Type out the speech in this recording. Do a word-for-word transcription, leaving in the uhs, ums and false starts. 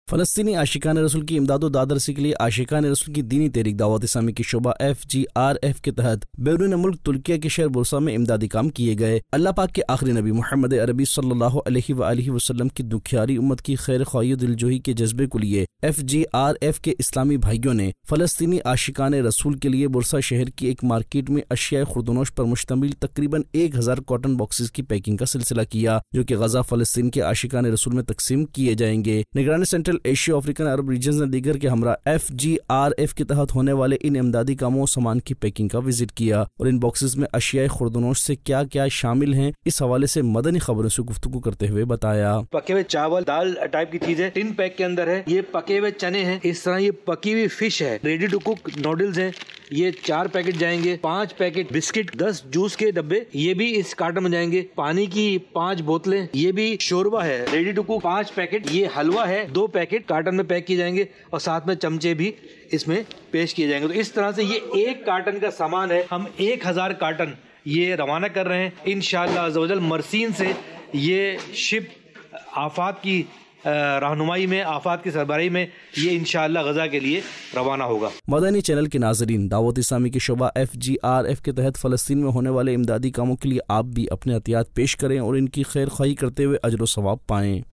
فلسطینی عاشقان رسول کی امداد و داد رسی کے لیے عاشقان رسول کی دینی تحریک دعوت اسلامی کی شعبہ ایف جی آر ایف کے تحت بیرون ملک ترکیہ کے شہر برسا میں امدادی کام کیے گئے۔ اللہ پاک کے آخری نبی محمد عربی صلی اللہ علیہ وآلہ وسلم کی دکھیاری امت کی خیر خواہی و دلجوئی کے جذبے کو لیے ایف جی آر ایف کے اسلامی بھائیوں نے فلسطینی عاشقان رسول کے لیے برسا شہر کی ایک مارکیٹ میں اشیاء خوردونوش پر مشتمل تقریباً ایک ہزار کاٹن باکسز کی پیکنگ کا سلسلہ کیا، جو کہ غزہ فلسطین کے عاشقان رسول میں تقسیم کیے جائیں گے۔ نگران سینٹرل ایشیا افریقن عرب ریجنز نے دیگر کے ہمراہ ایف جی آر ایف کے تحت ہونے والے ان امدادی کاموں سامان کی پیکنگ کا وزٹ کیا اور ان باکسز میں اشیاء خوردونوش سے کیا کیا شامل ہیں اس حوالے سے مدنی خبروں سے گفتگو کرتے ہوئے بتایا۔ پکے ہوئے چاول دال ٹائپ کی چیز ہے، ٹن پیک کے اندر ہے، یہ پکے ہوئے چنے ہیں، اس طرح یہ پکی ہوئی فش ہے، ریڈی ٹو کوک نوڈلز ہیں، یہ چار پیکٹ جائیں گے، پانچ پیکٹ بسکٹ، دس جوس کے ڈبے یہ بھی اس کارٹن میں جائیں گے، پانی کی پانچ بوتلیں، یہ بھی شوربا ہے ریڈی ٹو کوک پانچ پیکٹ، یہ حلوہ ہے دو پیکٹ کارٹن میں پیک کیے جائیں گے اور ساتھ میں چمچے بھی اس میں پیش کیے جائیں گے۔ تو اس طرح سے یہ ایک کارٹن کا سامان ہے، ہم ایک ہزار کارٹن یہ روانہ کر رہے ہیں انشاءاللہ عز و جل۔ مرسین سے یہ شپ آفات کی رہنمائی میں، آفات کی سربراہی میں یہ انشاءاللہ غزہ کے لیے روانہ ہوگا۔ مدنی چینل کے ناظرین، دعوت اسلامی کی شعبہ ایف جی آر ایف کے تحت فلسطین میں ہونے والے امدادی کاموں کے لیے آپ بھی اپنے عطیات پیش کریں اور ان کی خیر خواہی کرتے ہوئے اجر و ثواب پائیں۔